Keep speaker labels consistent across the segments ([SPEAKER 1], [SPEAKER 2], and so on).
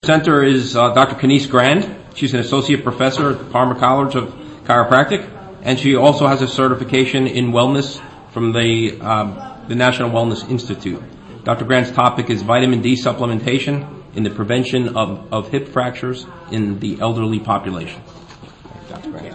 [SPEAKER 1] Center is Dr. Kenice Grand. She's an associate professor at the Palmer College of Chiropractic, and she also has a certification in wellness from the National Wellness Institute. Dr. Grand's topic is vitamin D supplementation in the prevention of hip fractures in the elderly population. Dr. Grand.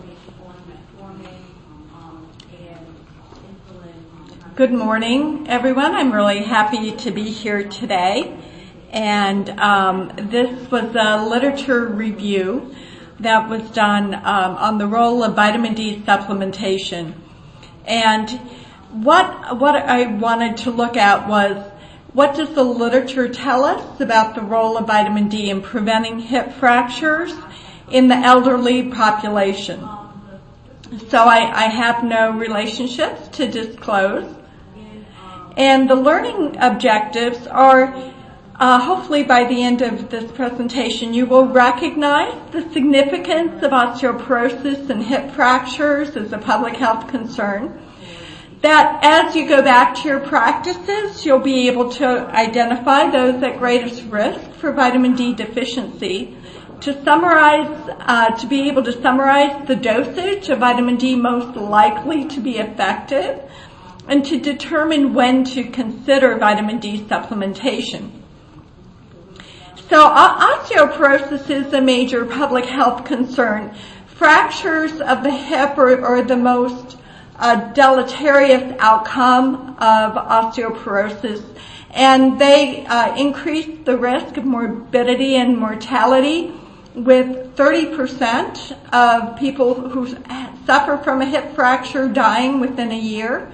[SPEAKER 2] Good morning, everyone. I'm really happy to be here today. And this was a literature review that was done on the role of vitamin D supplementation. And what I wanted to look at was, what does the literature tell us about the role of vitamin D in preventing hip fractures in the elderly population? So I have no relationships to disclose. And the learning objectives are, hopefully by the end of this presentation, you will recognize the significance of osteoporosis and hip fractures as a public health concern. That as you go back to your practices, you'll be able to identify those at greatest risk for vitamin D deficiency. To summarize, to be able to summarize the dosage of vitamin D most likely to be effective, and to determine when to consider vitamin D supplementation. So osteoporosis is a major public health concern. Fractures of the hip are the most deleterious outcome of osteoporosis, and they increase the risk of morbidity and mortality, with 30% of people who suffer from a hip fracture dying within a year.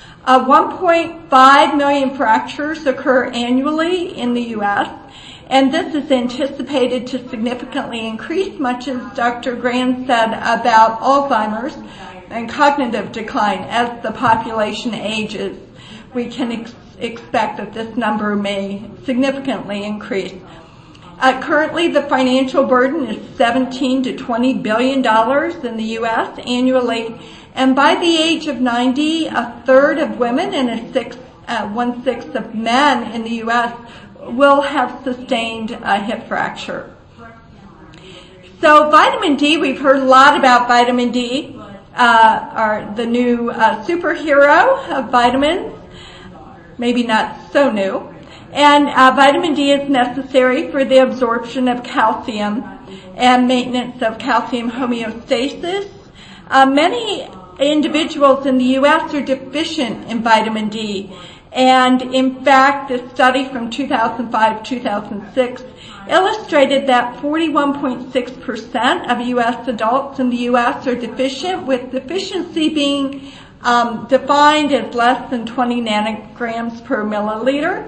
[SPEAKER 2] 1.5 million fractures occur annually in the U.S., and this is anticipated to significantly increase, much as Dr. Grand said about Alzheimer's and cognitive decline. As the population ages, we can expect that this number may significantly increase. Currently, the financial burden is $17 to $20 billion in the U.S. annually, and by the age of 90, a third of women and one-sixth of men in the U.S. will have sustained a hip fracture. So vitamin D, we've heard a lot about vitamin D, the new superhero of vitamins, maybe not so new. And vitamin D is necessary for the absorption of calcium and maintenance of calcium homeostasis. Many individuals in the U.S. are deficient in vitamin D. And in fact, this study from 2005-2006 illustrated that 41.6% of U.S. adults in the U.S. are deficient, with deficiency being defined as less than 20 nanograms per milliliter.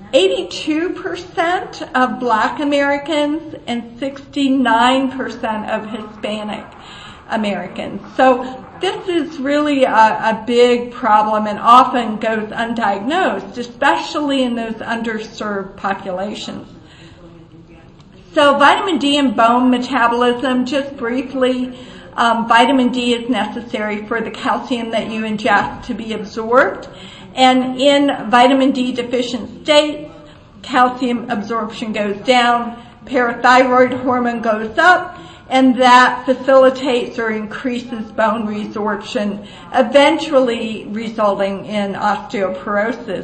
[SPEAKER 2] 82% of Black Americans and 69% of Hispanic Americans. So this is really a big problem and often goes undiagnosed, especially in those underserved populations. So vitamin D and bone metabolism, just briefly, vitamin D is necessary for the calcium that you ingest to be absorbed. And in vitamin D deficient states, calcium absorption goes down, parathyroid hormone goes up, and that facilitates or increases bone resorption, eventually resulting in osteoporosis.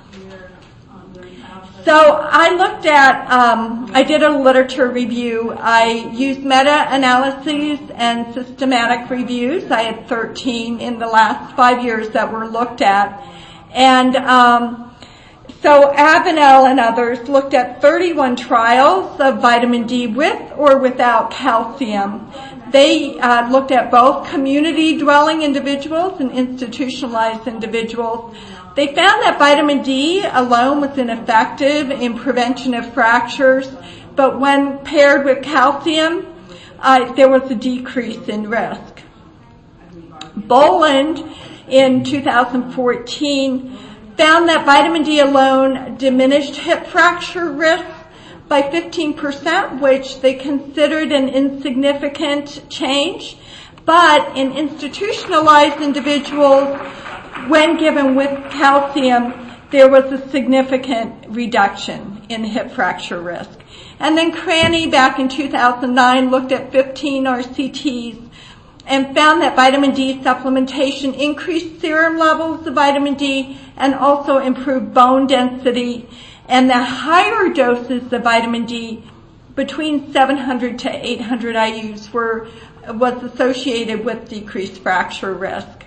[SPEAKER 2] So I looked at, I did a literature review. I used meta-analyses and systematic reviews. I had 13 in the last 5 years that were looked at. And so Avenel and others looked at 31 trials of vitamin D with or without calcium. They looked at both community-dwelling individuals and institutionalized individuals. They found that vitamin D alone was ineffective in prevention of fractures, but when paired with calcium, there was a decrease in risk. Boland in 2014 found that vitamin D alone diminished hip fracture risk by 15%, which they considered an insignificant change. But in institutionalized individuals, when given with calcium, there was a significant reduction in hip fracture risk. And then Cranny back in 2009 looked at 15 RCTs and found that vitamin D supplementation increased serum levels of vitamin D and also improved bone density, and the higher doses of vitamin D between 700 to 800 IUs was associated with decreased fracture risk.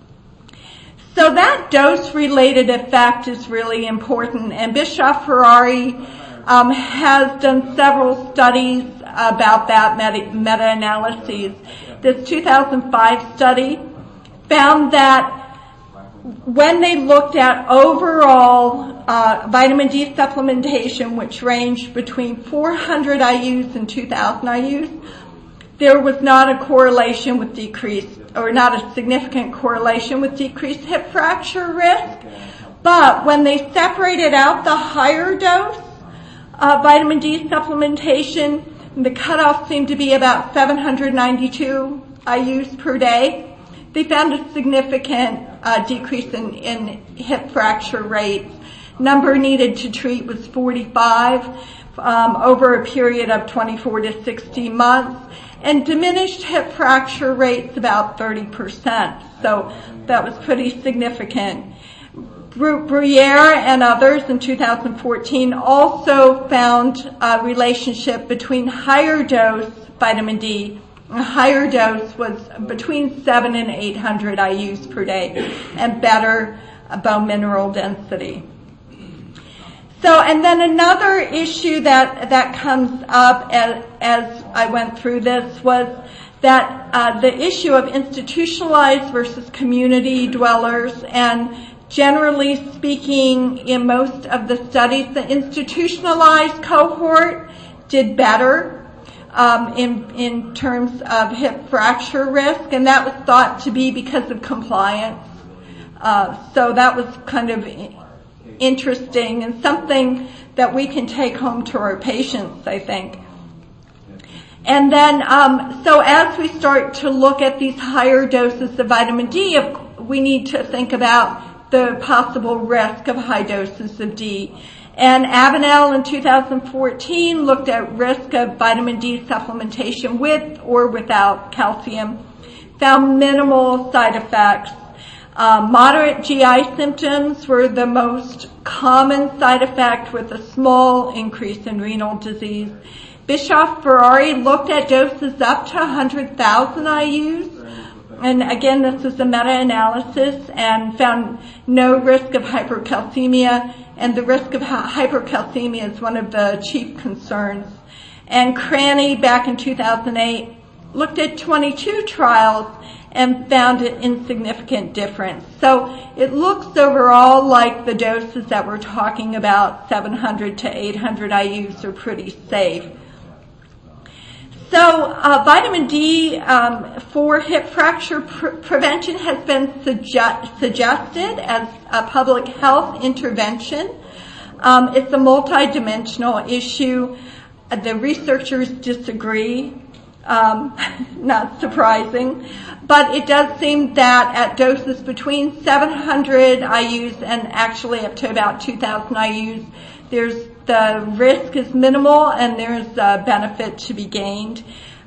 [SPEAKER 2] So that dose-related effect is really important, and Bischoff-Ferrari has done several studies about that, meta-analyses. This 2005 study found that when they looked at overall vitamin D supplementation, which ranged between 400 IUs and 2,000 IUs, there was not a correlation with decreased, or not a significant correlation with decreased hip fracture risk. But when they separated out the higher dose vitamin D supplementation, the cutoff seemed to be about 792 IUs per day. They found a significant decrease in hip fracture rates. Number needed to treat was 45 over a period of 24 to 60 months, and diminished hip fracture rates about 30%. So that was pretty significant. Bruyere and others in 2014 also found a relationship between higher dose vitamin D. A higher dose was between 700 and 800 IUs per day and better bone mineral density. So, and then another issue that comes up as I went through this was that the issue of institutionalized versus community dwellers, and generally speaking, in most of the studies, the institutionalized cohort did better in terms of hip fracture risk, and that was thought to be because of compliance. So that was kind of interesting and something that we can take home to our patients, I think. And then, so as we start to look at these higher doses of vitamin D, we need to think about the possible risk of high doses of D. And Avenel in 2014 looked at risk of vitamin D supplementation with or without calcium, found minimal side effects. Moderate GI symptoms were the most common side effect, with a small increase in renal disease. Bischoff-Ferrari looked at doses up to 100,000 IUs. And again, this is a meta-analysis, and found no risk of hypercalcemia, and the risk of hypercalcemia is one of the chief concerns. And Cranny, back in 2008, looked at 22 trials and found an insignificant difference. So it looks overall like the doses that we're talking about, 700 to 800 IUs, are pretty safe. So vitamin D for hip fracture prevention has been suggested as a public health intervention. It's a multidimensional issue. The researchers disagree, not surprising, but it does seem that at doses between 700 IUs and actually up to about 2,000 IUs, the risk is minimal and there's a benefit to be gained.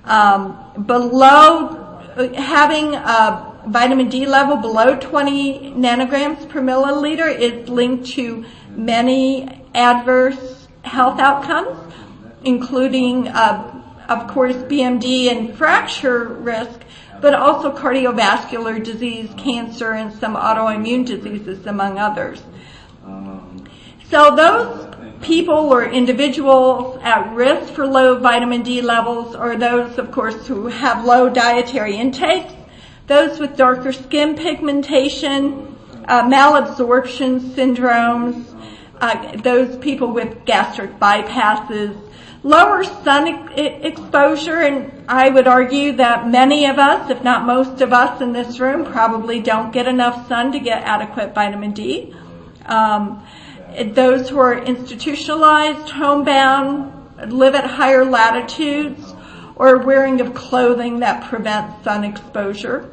[SPEAKER 2] Having a vitamin D level below 20 nanograms per milliliter is linked to many adverse health outcomes, including, of course, BMD and fracture risk, but also cardiovascular disease, cancer, and some autoimmune diseases, among others. So those people or individuals at risk for low vitamin D levels are those, of course, who have low dietary intake, those with darker skin pigmentation, malabsorption syndromes, those people with gastric bypasses, lower sun exposure, and I would argue that many of us, if not most of us in this room, probably don't get enough sun to get adequate vitamin D. Those who are institutionalized, homebound, live at higher latitudes, or wearing of clothing that prevents sun exposure.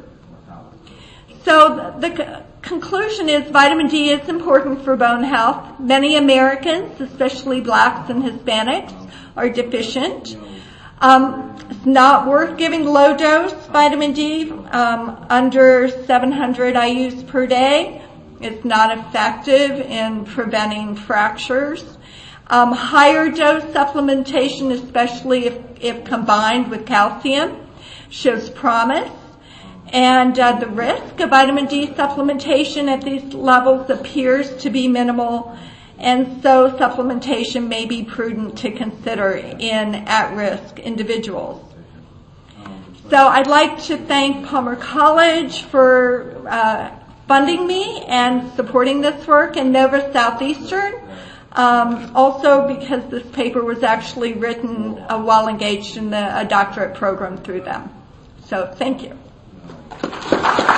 [SPEAKER 2] So the conclusion is vitamin D is important for bone health. Many Americans, especially blacks and Hispanics, are deficient. It's not worth giving low-dose vitamin D under 700 IUs per day. It's not effective in preventing fractures. Higher dose supplementation, especially if combined with calcium, shows promise. And the risk of vitamin D supplementation at these levels appears to be minimal, and so supplementation may be prudent to consider in at-risk individuals. So I'd like to thank Palmer College for funding me and supporting this work, and Nova Southeastern, also because this paper was actually written while engaged in a doctorate program through them. So thank you.